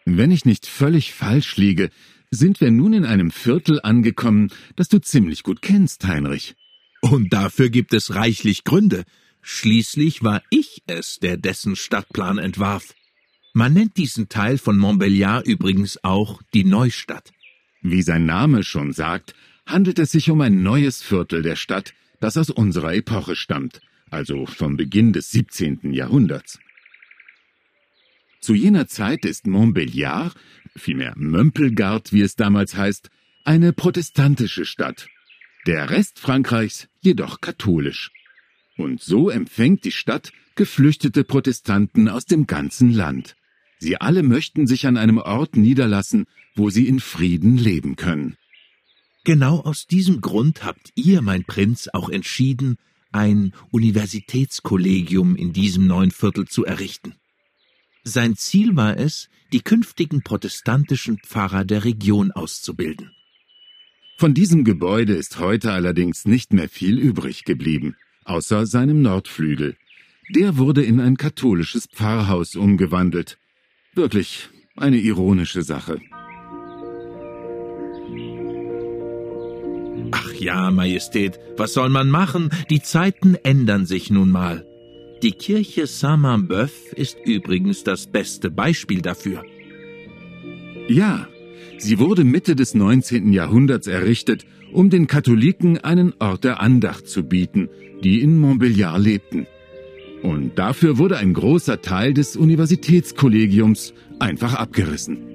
Wenn ich nicht völlig falsch liege, sind wir nun in einem Viertel angekommen, das du ziemlich gut kennst, Heinrich. Und dafür gibt es reichlich Gründe. Schließlich war ich es, der dessen Stadtplan entwarf. Man nennt diesen Teil von Montbéliard übrigens auch die Neustadt. Wie sein Name schon sagt, handelt es sich um ein neues Viertel der Stadt, das aus unserer Epoche stammt, also vom Beginn des 17. Jahrhunderts. Zu jener Zeit ist Montbéliard, vielmehr Mömpelgard, wie es damals heißt, eine protestantische Stadt, der Rest Frankreichs jedoch katholisch. Und so empfängt die Stadt geflüchtete Protestanten aus dem ganzen Land. Sie alle möchten sich an einem Ort niederlassen, wo sie in Frieden leben können. Genau aus diesem Grund habt ihr, mein Prinz, auch entschieden, ein Universitätskollegium in diesem neuen Viertel zu errichten. Sein Ziel war es, die künftigen protestantischen Pfarrer der Region auszubilden. Von diesem Gebäude ist heute allerdings nicht mehr viel übrig geblieben, außer seinem Nordflügel. Der wurde in ein katholisches Pfarrhaus umgewandelt. Wirklich eine ironische Sache. Ach ja, Majestät, was soll man machen? Die Zeiten ändern sich nun mal. Die Kirche Saint-Marbeuf ist übrigens das beste Beispiel dafür. Ja, sie wurde Mitte des 19. Jahrhunderts errichtet, um den Katholiken einen Ort der Andacht zu bieten, die in Montbéliard lebten. Und dafür wurde ein großer Teil des Universitätskollegiums einfach abgerissen.